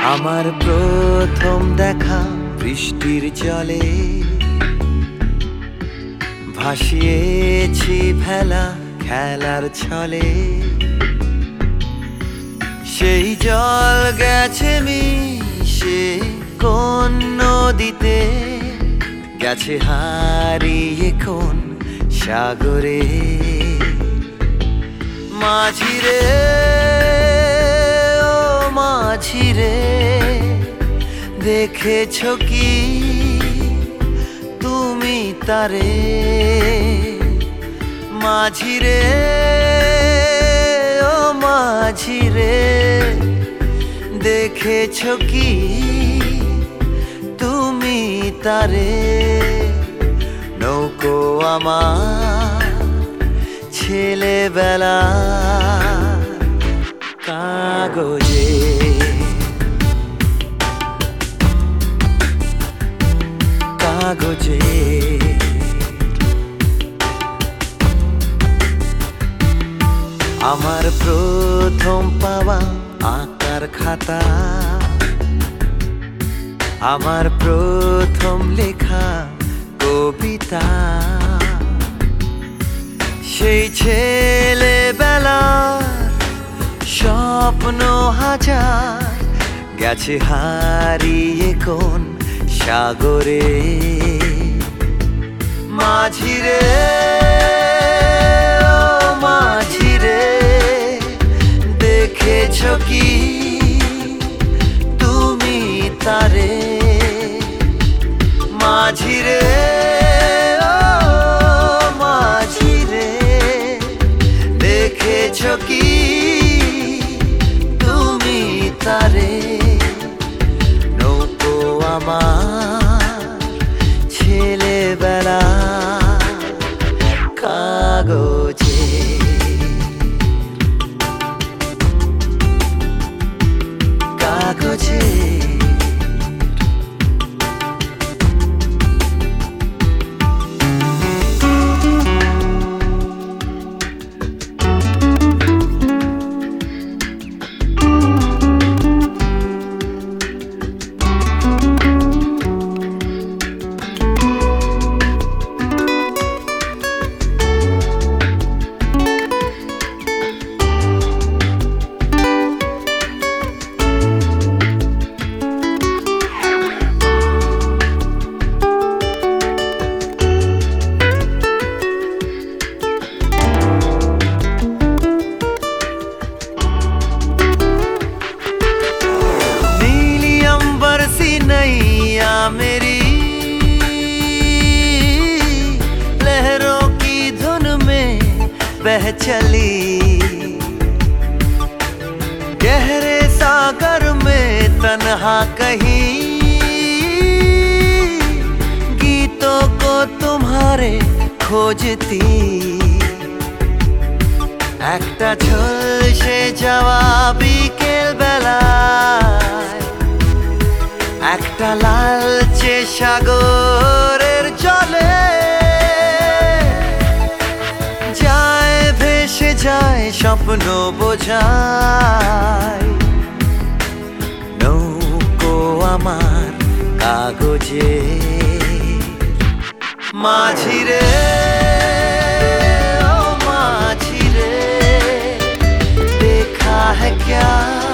আমার প্রথম দেখা বৃষ্টির জলে ভাসিয়েছি ভেলা খেলার ছলে। সেই জল গেছে মিশে কোন নদীতে, গেছে হারিয়ে কোন সাগরে। মাঝিরে ও মাঝিরে, দেখেছ কি তুমি তারে? মাঝিরে ও মাঝিরে, দেখেছ কি তুমি তারে? নৌকো আমার ছেলেবেলা কাগজে, কাগজে। আমার প্রথম পাওয়া আঁকার খাতা, আমার প্রথম লেখা কবিতা। সেই ছেলেবেলার স্বপ্ন হাজার, গেছে হারিয়ে কোন সাগরে। মাঝিরে ও মাঝিরে, দেখেছ কি তুমি তারে? মাঝিরে ও মাঝিরে, দেখেছ কি তুমি তারে? নৌকো আমার ছেলেবেলা কাগজে, কাগজে। मेरी लहरों की धुन में बह चली, गहरे सागर में तन्हा कहीं गीतों को तुम्हारे खोजती। একটা ঝলসে যাওয়া বিকেল বেলায়, একটা লালচে সাগরের জলে যায় ভেসে যায় স্বপ্ন বোঝায়। নৌকো আমার কাগজে। মাঝিরে ओ माझिरे, देखा है क्या